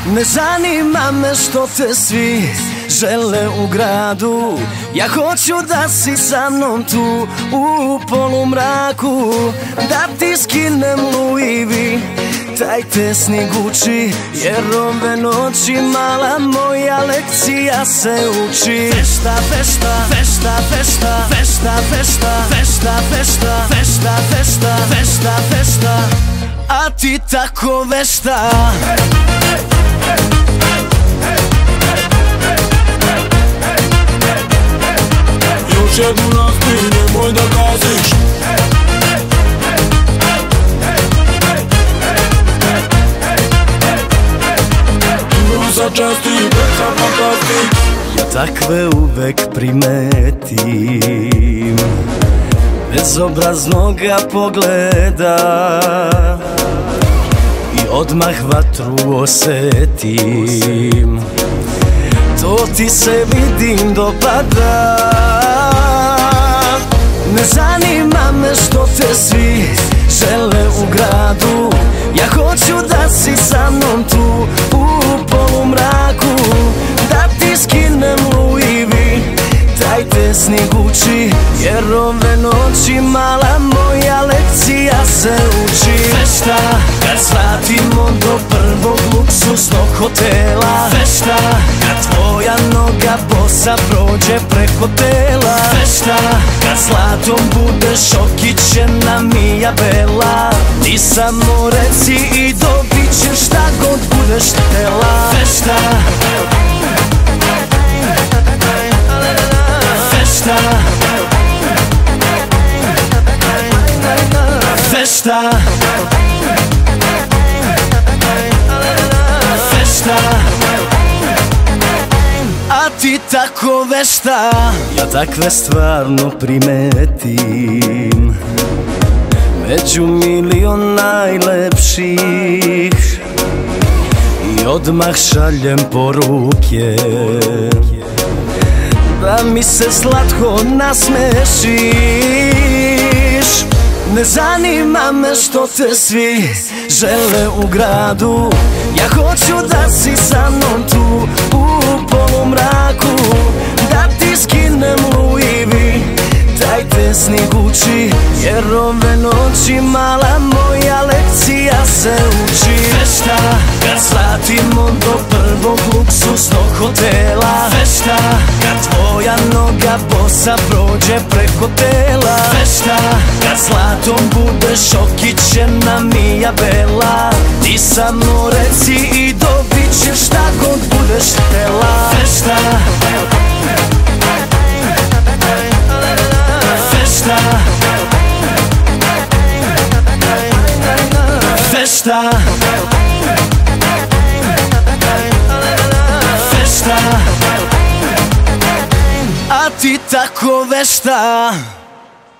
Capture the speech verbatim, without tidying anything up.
Ne zanima me što te svi žele u gradu, ja hoću da si sa mnom tu u polumraku. Da ti skinem Louis V, taj tesni Gucci, jer ove noći mala moja lekcija se uči. Fešta, fešta, fešta, fešta, fešta, fešta, fešta, fešta, fešta, fešta, fešta, fešta, a ti tako vešta. Još jednu naspi, nemoj da gaziš. Rusa časti, peca fantastik. Ja takve uvek primetim, bezobraznoga pogleda, i odmah vatru osetim. To ti se vidim dopada. Ne zanima me što te svi žele u gradu, ja hoću da si sa mnom tu u polumraku. Da ti skinem Louis V, taj tesni Gucci, jer ove noći mala moja lekcija se uči. Fešta, kad svratimo do prvog luksusnog hotela. Fešta, kad tvoja noga bosa prođe preko tela. Fešta, kad zlatom budeš okićena Mija Bela. Ti samo reci i dobit ćeš šta god budeš htela. Fešta, fešta, fešta, fešta, a ti tako vešta. Ja takve stvarno primetim među milion najlepših, i odmah šaljem poruke da mi se slatko nasmešiš. Ne zanima me što te svi žele u gradu, ja hoću da si sa mnom tu u polumraku. Da ti skinem Louis V, taj tesni Gucci, jer ove noći mala moja lekcija se uči. Fešta, kad slatimo do prvog luksusnog hotela. Fešta, kad tvoja noga bosa prođe preko tela. Fešta, kad zlatom budeš okićena Mija Bela. Ti samo reci i dobit ćeš šta god budeš htela. Fešta, fešta, fešta, fešta, a ti tako vešta.